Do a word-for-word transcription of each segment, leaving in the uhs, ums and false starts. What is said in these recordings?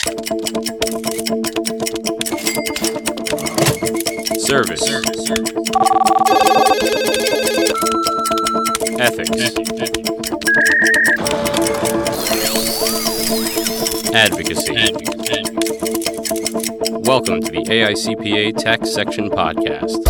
Service. Ethics. Advocacy. Welcome to the A I C P A Tax Section Podcast.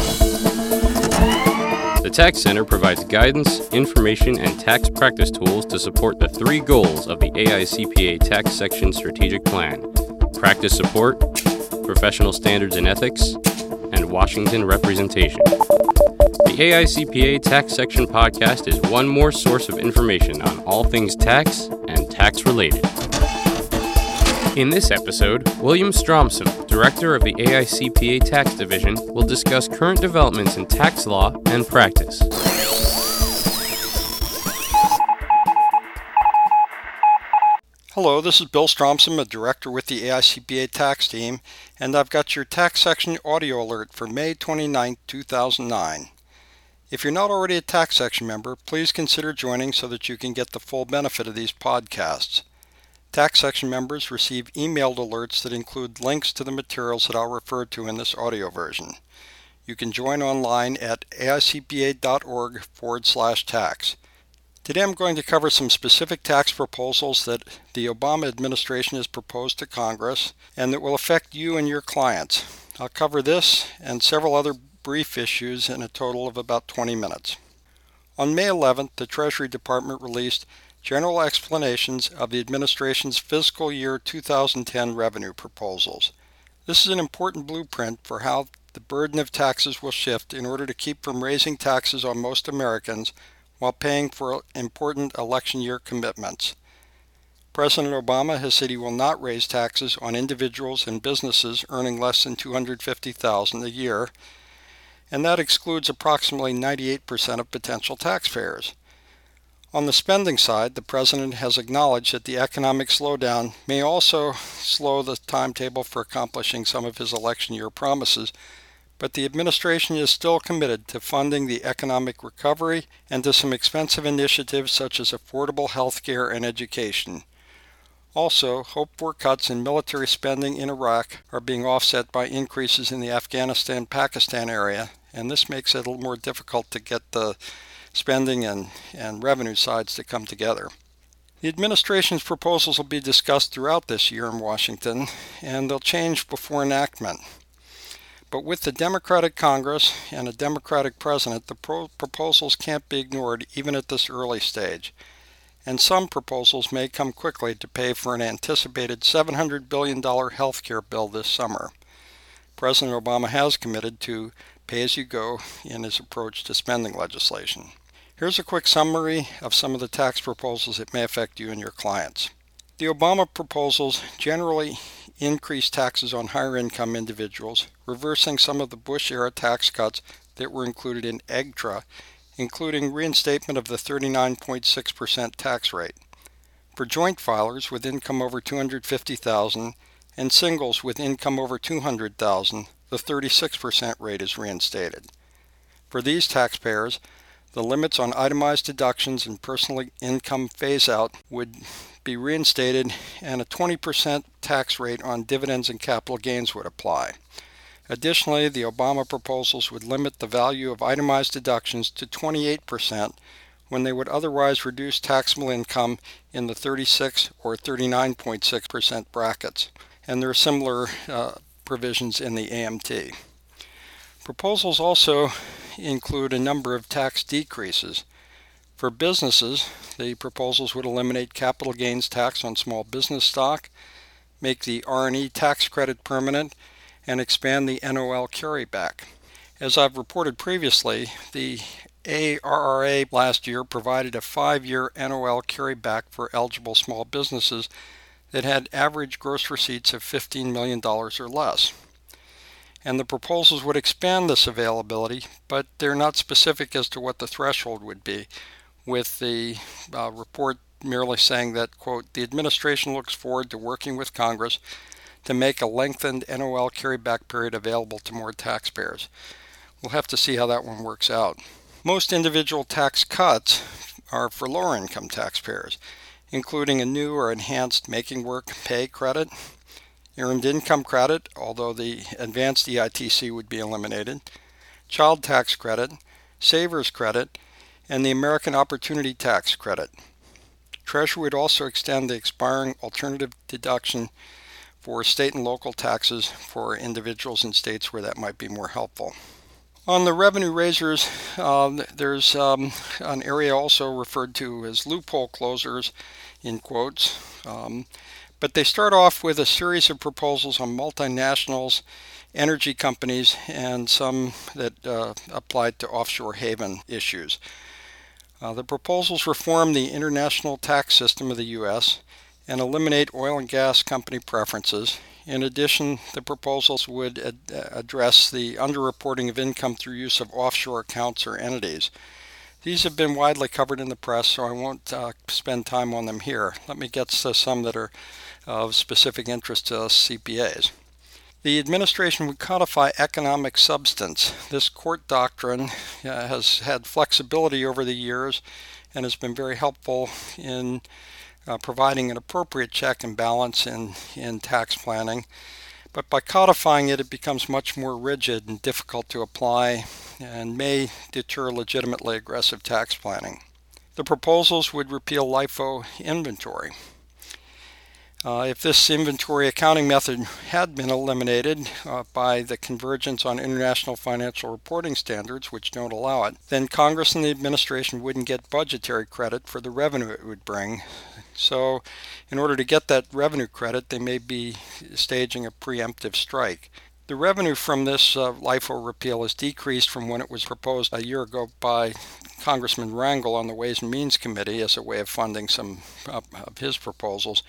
The Tax Center provides guidance, information, and tax practice tools to support the three goals of the A I C P A Tax Section Strategic Plan: practice support, professional standards and ethics, and Washington representation. The A I C P A Tax Section Podcast is one more source of information on all things tax and tax-related. In this episode, William Stromson, Director of the A I C P A Tax Division, will discuss current developments in tax law and practice. Hello, this is Bill Stromson, a Director with the A I C P A Tax Team, and I've got your Tax Section audio alert for May twenty-ninth, two thousand nine. If you're not already a Tax Section member, please consider joining so that you can get the full benefit of these podcasts. Tax Section members receive emailed alerts that include links to the materials that I'll refer to in this audio version. You can join online at aicpa.org forward slash tax. Today I'm going to cover some specific tax proposals that the Obama administration has proposed to Congress and that will affect you and your clients. I'll cover this and several other brief issues in a total of about twenty minutes. On May eleventh, the Treasury Department released general explanations of the administration's fiscal year two thousand ten revenue proposals. This is an important blueprint for how the burden of taxes will shift in order to keep from raising taxes on most Americans while paying for important election year commitments. President Obama has said he will not raise taxes on individuals and businesses earning less than two hundred fifty thousand dollars a year, and that excludes approximately ninety-eight percent of potential taxpayers. On the spending side, the President has acknowledged that the economic slowdown may also slow the timetable for accomplishing some of his election year promises, but the administration is still committed to funding the economic recovery and to some expensive initiatives such as affordable health care and education. Also, hoped-for cuts in military spending in Iraq are being offset by increases in the Afghanistan-Pakistan area, and this makes it a little more difficult to get the spending and, and revenue sides to come together. The administration's proposals will be discussed throughout this year in Washington, and they'll change before enactment. But with the Democratic Congress and a Democratic president, the pro- proposals can't be ignored even at this early stage. And some proposals may come quickly to pay for an anticipated seven hundred billion dollars health care bill this summer. President Obama has committed to pay-as-you-go in his approach to spending legislation. Here's a quick summary of some of the tax proposals that may affect you and your clients. The Obama proposals generally increase taxes on higher income individuals, reversing some of the Bush-era tax cuts that were included in E G T R A, including reinstatement of the thirty-nine point six percent tax rate. For joint filers with income over two hundred fifty thousand dollars and singles with income over two hundred thousand dollars, the thirty-six percent rate is reinstated. For these taxpayers, the limits on itemized deductions and personal income phase-out would be reinstated, and a twenty percent tax rate on dividends and capital gains would apply. Additionally, the Obama proposals would limit the value of itemized deductions to twenty-eight percent when they would otherwise reduce taxable income in the thirty-six or thirty-nine point six percent brackets, and there are similar uh, provisions in the A M T. Proposals also include a number of tax decreases. For businesses, the proposals would eliminate capital gains tax on small business stock, make the R and E tax credit permanent, and expand the N O L carryback. As I've reported previously, the A R R A last year provided a five-year N O L carryback for eligible small businesses that had average gross receipts of fifteen million dollars or less. And the proposals would expand this availability, but they're not specific as to what the threshold would be, with the uh, report merely saying that, quote, the administration looks forward to working with Congress to make a lengthened N O L carryback period available to more taxpayers. We'll have to see how that one works out. Most individual tax cuts are for lower income taxpayers, including a new or enhanced making work pay credit, earned income credit, although the advanced E I T C would be eliminated, child tax credit, savers credit, and the American Opportunity Tax Credit. Treasury would also extend the expiring alternative deduction for state and local taxes for individuals in states where that might be more helpful. On the revenue raisers, uh, there's um, an area also referred to as loophole closers, in quotes, um, but they start off with a series of proposals on multinationals, energy companies, and some that uh, applied to offshore haven issues. Uh, the proposals reform the international tax system of the U S and eliminate oil and gas company preferences. In addition, the proposals would ad- address the underreporting of income through use of offshore accounts or entities. These have been widely covered in the press, so I won't uh, spend time on them here. Let me get to some that are of specific interest to us C P As. The administration would codify economic substance. This court doctrine uh, has had flexibility over the years and has been very helpful in Uh, providing an appropriate check and balance in, in tax planning. But by codifying it, it becomes much more rigid and difficult to apply and may deter legitimately aggressive tax planning. The proposals would repeal LIFO inventory. Uh, if this inventory accounting method had been eliminated uh, by the convergence on international financial reporting standards, which don't allow it, then Congress and the administration wouldn't get budgetary credit for the revenue it would bring. So in order to get that revenue credit, they may be staging a preemptive strike. The revenue from this uh, LIFO repeal has decreased from when it was proposed a year ago by Congressman Rangel on the Ways and Means Committee as a way of funding some uh, of his proposals.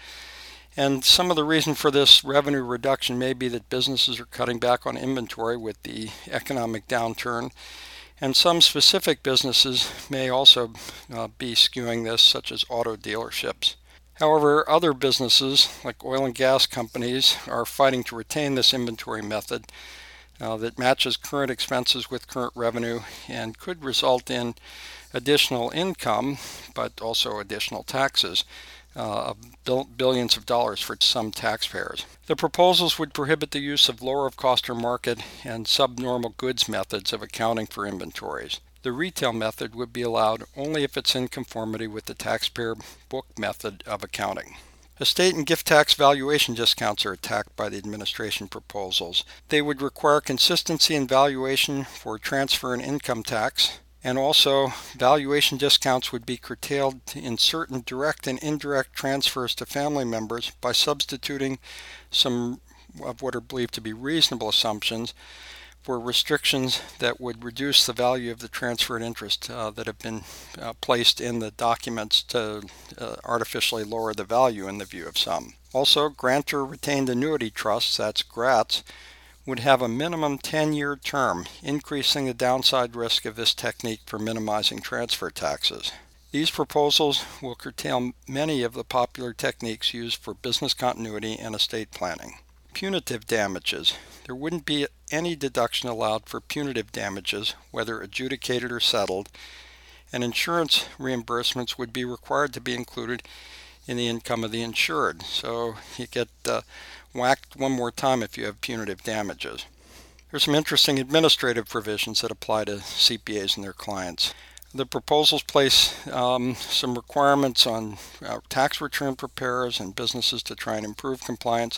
And some of the reason for this revenue reduction may be that businesses are cutting back on inventory with the economic downturn, and some specific businesses may also uh, be skewing this, such as auto dealerships. However, other businesses, like oil and gas companies, are fighting to retain this inventory method uh, that matches current expenses with current revenue and could result in additional income, but also additional taxes. Uh, of billions of dollars for some taxpayers. The proposals would prohibit the use of lower of cost or market and subnormal goods methods of accounting for inventories. The retail method would be allowed only if it's in conformity with the taxpayer book method of accounting. Estate and gift tax valuation discounts are attacked by the administration proposals. They would require consistency in valuation for transfer and income tax, and also valuation discounts would be curtailed in certain direct and indirect transfers to family members by substituting some of what are believed to be reasonable assumptions for restrictions that would reduce the value of the transferred interest uh, that have been uh, placed in the documents to uh, artificially lower the value in the view of some. Also, grantor retained annuity trusts, that's GRATs, would have a minimum ten-year term, increasing the downside risk of this technique for minimizing transfer taxes. These proposals will curtail many of the popular techniques used for business continuity and estate planning. Punitive damages. There wouldn't be any deduction allowed for punitive damages, whether adjudicated or settled, and insurance reimbursements would be required to be included in the income of the insured. So you get uh, whacked one more time if you have punitive damages. There's some interesting administrative provisions that apply to C P As and their clients. The proposals place um, some requirements on uh, tax return preparers and businesses to try and improve compliance.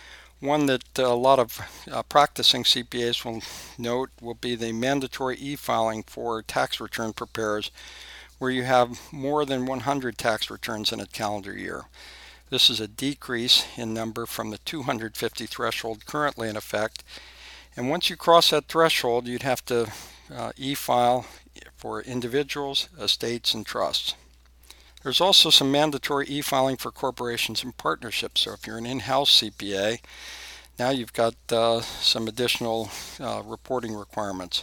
One that uh, a lot of uh, practicing C P As will note will be the mandatory e-filing for tax return preparers, where you have more than one hundred tax returns in a calendar year. This is a decrease in number from the two hundred fifty threshold currently in effect. And once you cross that threshold, you'd have to uh, e-file for individuals, estates, and trusts. There's also some mandatory e-filing for corporations and partnerships. So if you're an in-house C P A, now you've got uh, some additional uh, reporting requirements.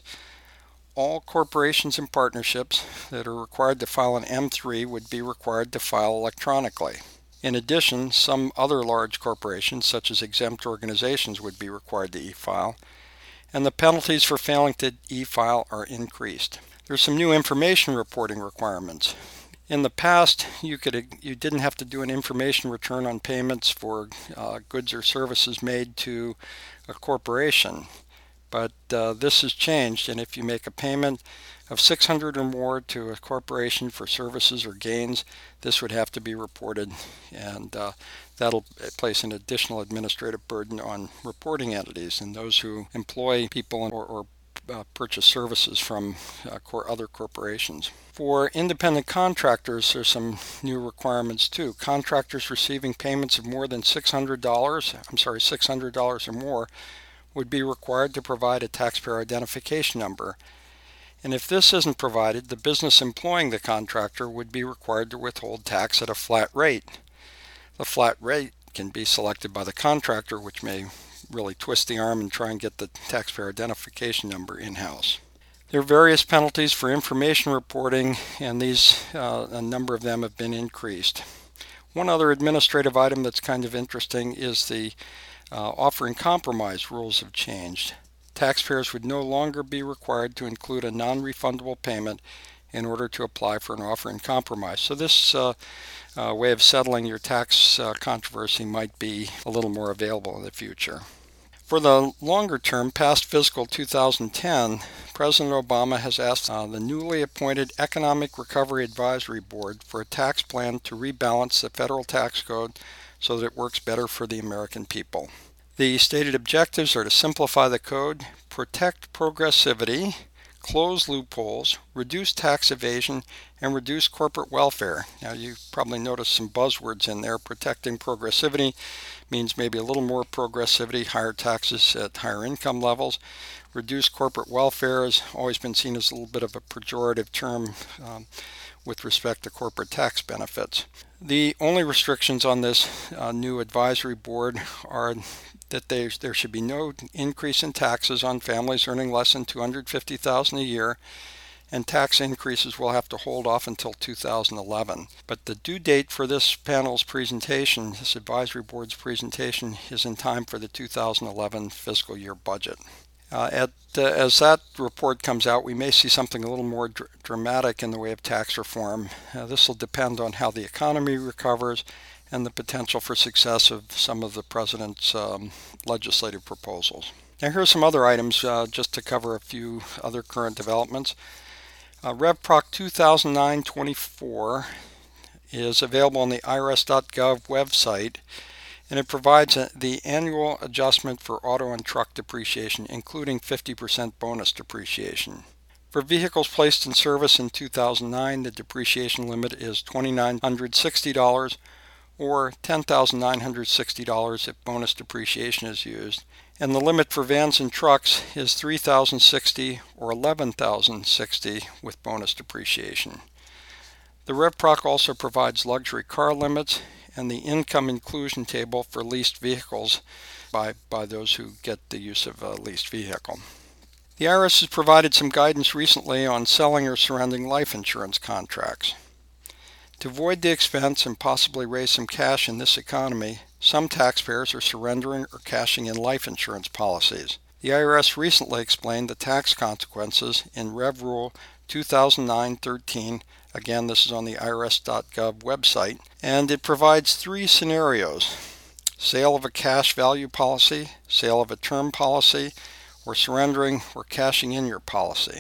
All corporations and partnerships that are required to file an M three would be required to file electronically. In addition, some other large corporations, such as exempt organizations, would be required to e-file, and the penalties for failing to e-file are increased. There's some new information reporting requirements. In the past, you could you didn't have to do an information return on payments for uh, goods or services made to a corporation, but uh, this has changed, and if you make a payment of six hundred dollars or more to a corporation for services or gains, this would have to be reported, and uh, that'll place an additional administrative burden on reporting entities and those who employ people or, or uh, purchase services from uh, cor- other corporations. For independent contractors, there's some new requirements too. Contractors receiving payments of more than six hundred dollars, I'm sorry, six hundred dollars or more, would be required to provide a taxpayer identification number. And if this isn't provided, the business employing the contractor would be required to withhold tax at a flat rate. The flat rate can be selected by the contractor, which may really twist the arm and try and get the taxpayer identification number in-house. There are various penalties for information reporting, and these, uh, a number of them have been increased. One other administrative item that's kind of interesting is the uh, offer in compromise rules have changed. Taxpayers would no longer be required to include a non-refundable payment in order to apply for an offer in compromise. So this uh, uh, way of settling your tax uh, controversy might be a little more available in the future. For the longer term, past fiscal two thousand ten, President Obama has asked uh, the newly appointed Economic Recovery Advisory Board for a tax plan to rebalance the federal tax code so that it works better for the American people. The stated objectives are to simplify the code, protect progressivity, close loopholes, reduce tax evasion, and reduce corporate welfare. Now, you probably noticed some buzzwords in there. Protecting progressivity means maybe a little more progressivity, higher taxes at higher income levels. Reduce corporate welfare has always been seen as a little bit of a pejorative term um, with respect to corporate tax benefits. The only restrictions on this uh, new advisory board are that they, there should be no increase in taxes on families earning less than two hundred fifty thousand dollars a year, and tax increases will have to hold off until two thousand eleven. But the due date for this panel's presentation, this advisory board's presentation, is in time for the two thousand eleven fiscal year budget. Uh, at, uh, as that report comes out, we may see something a little more dr- dramatic in the way of tax reform. Uh, this will depend on how the economy recovers and the potential for success of some of the president's um, legislative proposals. Now, here are some other items uh, just to cover a few other current developments. Uh, RevProc two thousand nine twenty-four is available on the I R S dot gov website, and it provides a, the annual adjustment for auto and truck depreciation, including fifty percent bonus depreciation. For vehicles placed in service in two thousand nine, the depreciation limit is two thousand nine hundred sixty dollars or ten thousand nine hundred sixty dollars if bonus depreciation is used, and the limit for vans and trucks is three thousand sixty dollars or eleven thousand sixty dollars with bonus depreciation. The RevProc also provides luxury car limits and the income inclusion table for leased vehicles by, by those who get the use of a leased vehicle. The I R S has provided some guidance recently on selling or surrendering life insurance contracts. To avoid the expense and possibly raise some cash in this economy, some taxpayers are surrendering or cashing in life insurance policies. The I R S recently explained the tax consequences in Rev Rule two thousand nine thirteen. Again, this is on the I R S dot gov website, and it provides three scenarios: sale of a cash value policy, sale of a term policy, or surrendering or cashing in your policy.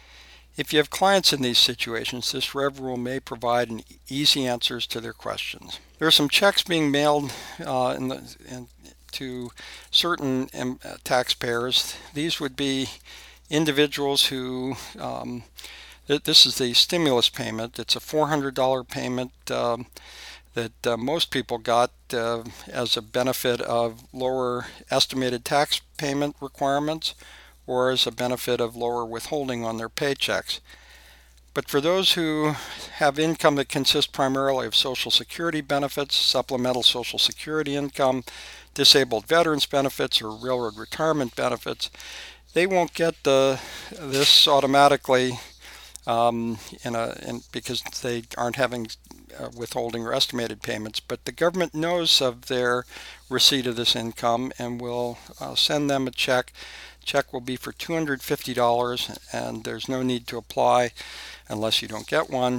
If you have clients in these situations, this Rev Rule may provide an easy answers to their questions. There are some checks being mailed uh, in the, in, to certain um, taxpayers. These would be individuals who, um, th- this is the stimulus payment. It's a four hundred dollars payment uh, that uh, most people got uh, as a benefit of lower estimated tax payment requirements, or as a benefit of lower withholding on their paychecks. But for those who have income that consists primarily of Social Security benefits, supplemental Social Security income, disabled veterans benefits, or railroad retirement benefits, they won't get the, this automatically um, in a, in, because they aren't having uh, withholding or estimated payments. But the government knows of their receipt of this income and will uh, send them a check. Check will be for two hundred fifty dollars, and there's no need to apply unless you don't get one.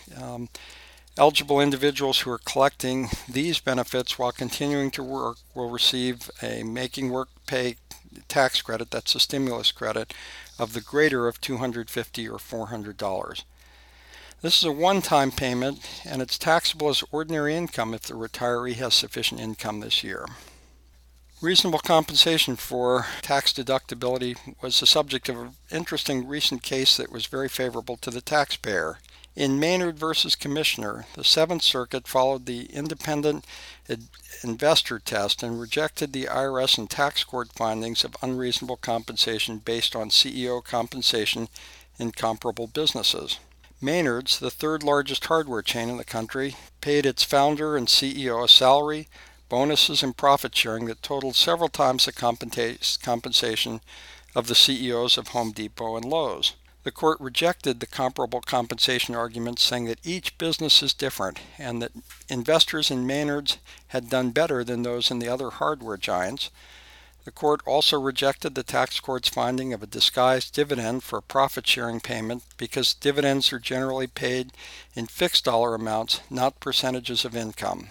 Um, eligible individuals who are collecting these benefits while continuing to work will receive a Making Work Pay tax credit, that's a stimulus credit, of the greater of two hundred fifty dollars or four hundred dollars. This is a one-time payment, and it's taxable as ordinary income if the retiree has sufficient income this year. Reasonable compensation for tax deductibility was the subject of an interesting recent case that was very favorable to the taxpayer. In Maynard versus Commissioner, the Seventh Circuit followed the independent investor test and rejected the I R S and tax court findings of unreasonable compensation based on C E O compensation in comparable businesses. Maynard's, the third largest hardware chain in the country, paid its founder and C E O a salary, bonuses, and profit sharing that totaled several times the compensation of the C E Os of Home Depot and Lowe's. The court rejected the comparable compensation argument, saying that each business is different and that investors in Maynard's had done better than those in the other hardware giants. The court also rejected the tax court's finding of a disguised dividend for a profit-sharing payment because dividends are generally paid in fixed dollar amounts, not percentages of income.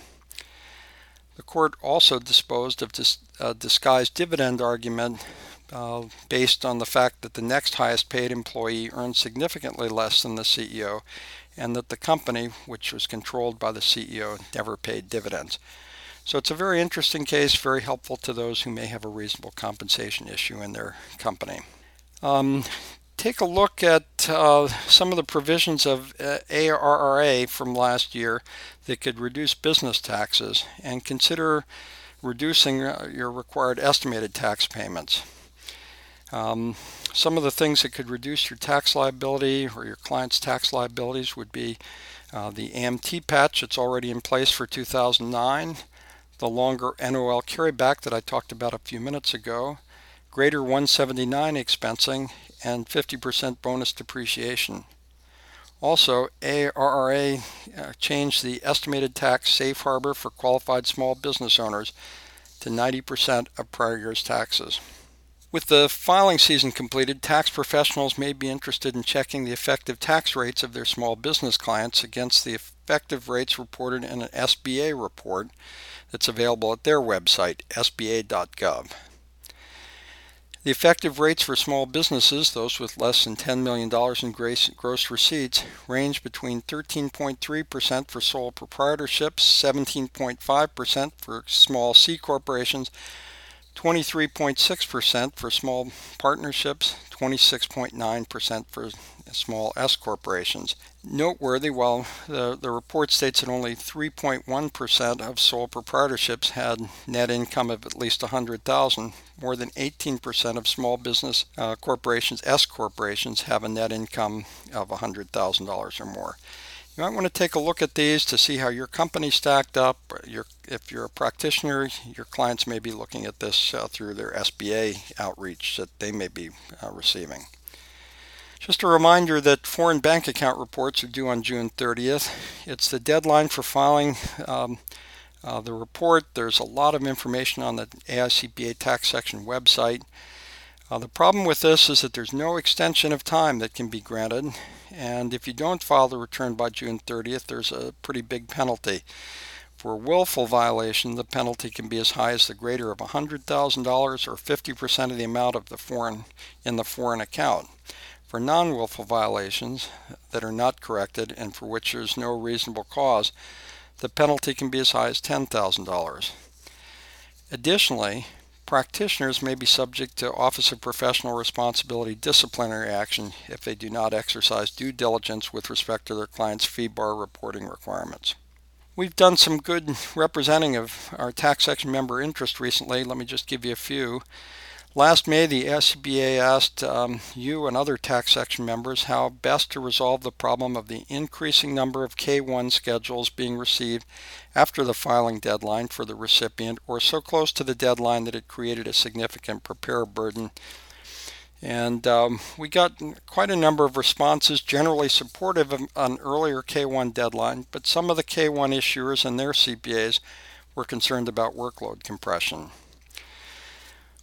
The court also disposed of this uh, disguised dividend argument uh, based on the fact that the next highest paid employee earned significantly less than the C E O and that the company, which was controlled by the C E O, never paid dividends. So it's a very interesting case, very helpful to those who may have a reasonable compensation issue in their company. Um, take a look at uh, some of the provisions of uh, A R R A from last year that could reduce business taxes, and consider reducing uh, your required estimated tax payments. Um, some of the things that could reduce your tax liability or your client's tax liabilities would be uh, the A M T patch that's already in place for two thousand nine, the longer N O L carryback that I talked about a few minutes ago, greater one seventy-nine expensing, and fifty percent bonus depreciation. Also, A R R A uh, changed the estimated tax safe harbor for qualified small business owners to ninety percent of prior year's taxes. With the filing season completed, tax professionals may be interested in checking the effective tax rates of their small business clients against the effective rates reported in an S B A report that's available at their website, S B A dot gov. The effective rates for small businesses, those with less than ten million dollars in gross receipts, range between thirteen point three percent for sole proprietorships, seventeen point five percent for small C corporations, twenty-three point six percent for small partnerships, twenty-six point nine percent for small S corporations. Noteworthy, while the, the report states that only three point one percent of sole proprietorships had net income of at least one hundred thousand dollars, more than eighteen percent of small business uh, corporations, S corporations, have a net income of one hundred thousand dollars or more. You might want to take a look at these to see how your company stacked up. Your, if you're a practitioner, your clients may be looking at this uh, through their S B A outreach that they may be uh, receiving. Just a reminder that foreign bank account reports are due on June thirtieth. It's the deadline for filing um, uh, the report. There's a lot of information on the A I C P A tax section website. Uh, the problem with this is that there's no extension of time that can be granted, and if you don't file the return by June thirtieth, there's a pretty big penalty. For a willful violation, the penalty can be as high as the greater of one hundred thousand dollars or fifty percent of the amount of the foreign in the foreign account. For non-willful violations that are not corrected and for which there is no reasonable cause, the penalty can be as high as ten thousand dollars. Additionally, practitioners may be subject to Office of Professional Responsibility disciplinary action if they do not exercise due diligence with respect to their clients' fee bar reporting requirements. We've done some good representing of our tax section member interest recently. Let me just give you a few. Last May, the S B A asked um, you and other tax section members how best to resolve the problem of the increasing number of K one schedules being received after the filing deadline for the recipient, or so close to the deadline that it created a significant prepare burden. And um, we got quite a number of responses, generally supportive of an earlier K one deadline, but some of the K one issuers and their C P As were concerned about workload compression.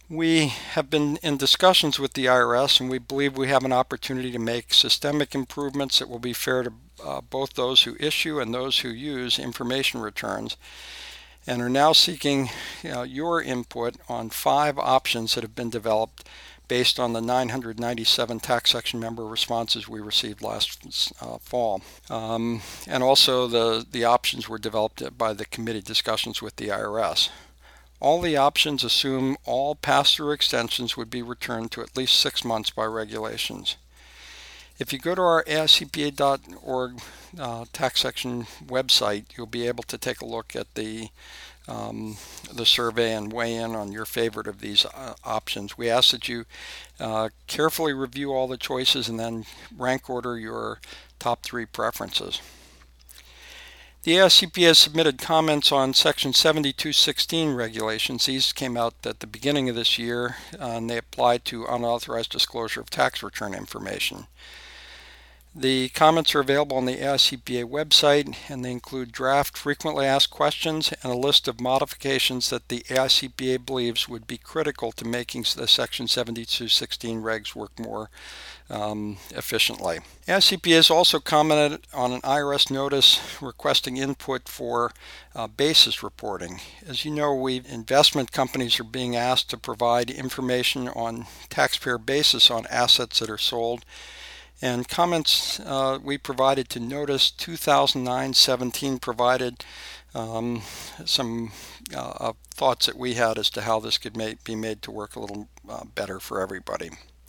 We have been in discussions with the I R S, and we believe we have an opportunity to make systemic improvements that will be fair to uh, both those who issue and those who use information returns, and are now seeking you know, your input on five options that have been developed based on the nine hundred ninety-seven tax section member responses we received last uh, fall. Um, and also the, the options were developed by the committee discussions with the I R S. All the options assume all pass-through extensions would be returned to at least six months by regulations. If you go to our A I C P A dot org uh, tax section website, you'll be able to take a look at the um, the survey and weigh in on your favorite of these uh, options. We ask that you uh, carefully review all the choices and then rank order your top three preferences. The A I C P A has submitted comments on Section seventy-two sixteen regulations. These came out at the beginning of this year, uh, and they apply to unauthorized disclosure of tax return information. The comments are available on the A I C P A website, and they include draft frequently asked questions and a list of modifications that the A I C P A believes would be critical to making the Section seventy-two sixteen regs work more um, efficiently. A I C P A has also commented on an I R S notice requesting input for uh, basis reporting. As you know, we investment companies are being asked to provide information on taxpayer basis on assets that are sold. And comments uh, we provided to Notice two thousand nine seventeen provided um, some uh, thoughts that we had as to how this could make, be made to work a little uh, better for everybody.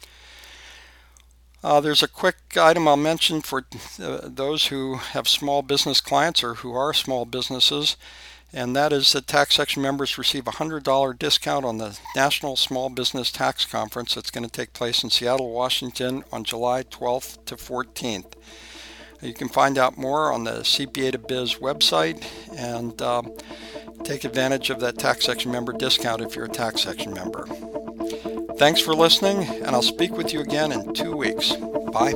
Uh, there's a quick item I'll mention for uh, those who have small business clients or who are small businesses, and that is that tax section members receive a one hundred dollars discount on the National Small Business Tax Conference that's going to take place in Seattle, Washington on July twelfth to fourteenth. You can find out more on the C P A to Biz website and um, take advantage of that tax section member discount if you're a tax section member. Thanks for listening, and I'll speak with you again in two weeks. Bye.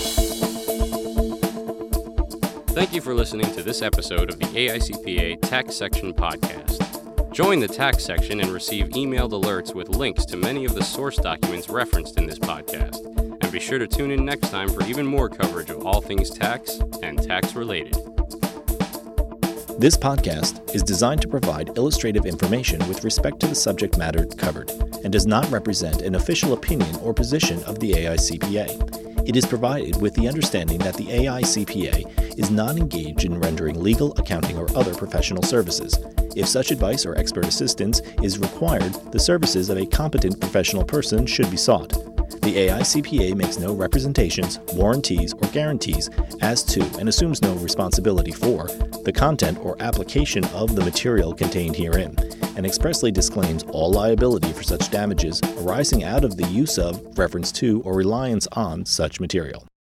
Thank you for listening to this episode of the A I C P A Tax Section Podcast. Join the Tax Section and receive emailed alerts with links to many of the source documents referenced in this podcast. And be sure to tune in next time for even more coverage of all things tax and tax-related. This podcast is designed to provide illustrative information with respect to the subject matter covered and does not represent an official opinion or position of the A I C P A. It is provided with the understanding that the A I C P A is not engaged in rendering legal, accounting, or other professional services. If such advice or expert assistance is required, the services of a competent professional person should be sought. The A I C P A makes no representations, warranties, or guarantees as to, and assumes no responsibility for, the content or application of the material contained herein, and expressly disclaims all liability for such damages arising out of the use of, reference to, or reliance on such material.